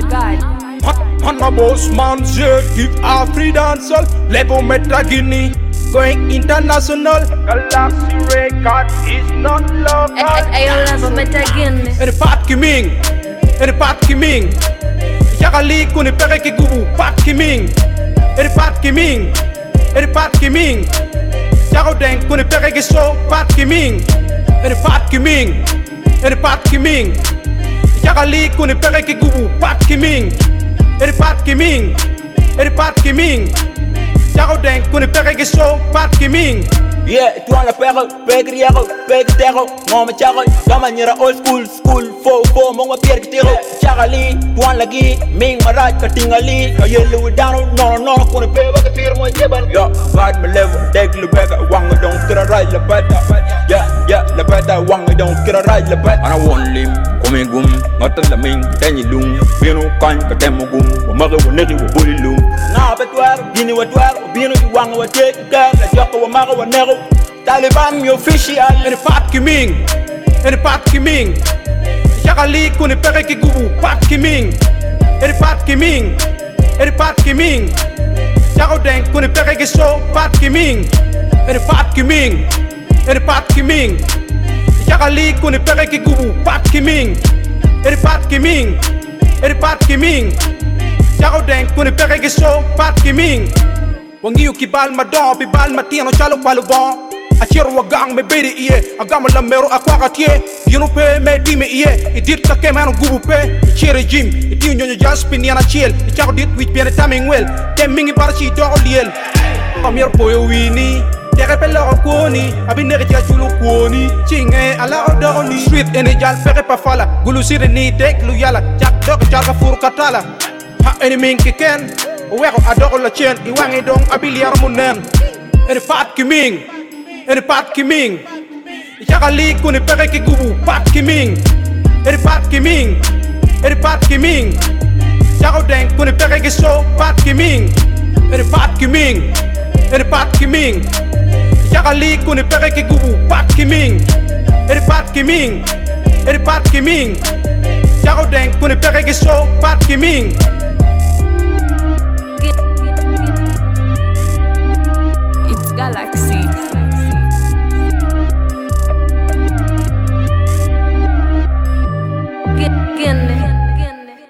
On my boss man, je give a free dancehall. Level Metra Guinea, going international. Galaxy record is not local. Ayo Level Metra Guinea. Ere Pat Kiming, ere Pat Kiming. Yakali kuni pere ki gubu Pat Kiming. Ere Pat Kiming, ere Pat Kiming. Yako den kuni pere ki so Pat Kiming. Ere Pat Kiming, ere Pat Kiming. Yakali kuni pere ki gubu Pat Kiming. Ere Pat Kiming, ere Pat Kiming. Yako den kuni pere ki so Pat Kiming. Yeah, tu la perro, pegriero, pegtero, mama charo, gamanyera old school, fo, mama pierkitero, charali, tu la gi, ming maraj katingali, ayelu down, no, kuni peba katir mo jeban. Yeah, bad me level, deg le bega, wanga don't kira right la beta. Yeah, la beta, wanga don't kira right la beta. Ana won lim, kumi gum, ngata la ming, tenyi lung, bino kan katemo gum, wamaga wanegi wabuli lung. Na betwar, bini watwar, bino wanga watek, la joko wamaga wanero. Taliban mi official. Ere Pat Kiming, ere Pat Kiming. Yakali kuni pere ki gubu Pat Kiming. Ere Pat Kiming, ere Pat Kiming. Yako den kuni pere ki so Pat Kiming. Ere Pat Kiming, ere Pat Kiming. Yakali kuni pere ki gubu Pat Kiming. Ere Pat Kiming, ere Pat Kiming. Yako den kuni pere ki so Pat Kiming. Wangi ukibal madon, bibal matino chalo palubon. Achiro wagang me bedi iye, agama la mero akwaka tie. Yunu pe me di me iye, idit ka ke manu gubu pe. Chere jim, idi nyonyo jaspin yana chiel. Ichako dit wich biene taming well, temingi barachi do liel. Pamir poyo wini, tere pe loro koni, abinere tia chulu koni. Chinge ala odoni, sweet enejal pere pa fala. Gulu sire ni tek lu yala, chak dok charga furu katala. Ha eni minki ken, weko adoko la chen, iwangi dong abiliar munen. Ere Pat Kiming, ere Pat Kiming. Yakali kuni pere ki gubu Pat Kiming. Ere Pat Kiming, ere Pat Kiming. Yako den kuni pere ki so Pat Kiming. Ere Pat Kiming, ere Pat Kiming. Yakali kuni pere ki gubu Pat Kiming. Ere Pat Kiming, ere Pat Kiming. Yako den kuni pere ki so Pat Kiming.